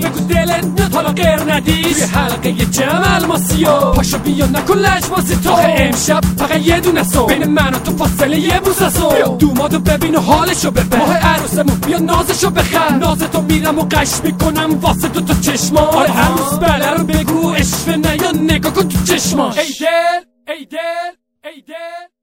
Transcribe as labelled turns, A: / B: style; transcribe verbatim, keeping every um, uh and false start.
A: بگو دلت میاد حالا غیر ندیش توی حلقه یه جمع الماسیو پاشو بیا نکن لجبازی تو آخه امشب فقط یه دونه سو بین من و تو فاصله یه بوسه بیا دومادو ببین و حالشو ببر ماه عروسمون بیا نازشو بخر نازتو میرم و قش میکنم واسه تو تو چشما آره هنوز بله رو بگو اشوه نه یا نگاه کن تو چشماش ای دل ای دل ای دل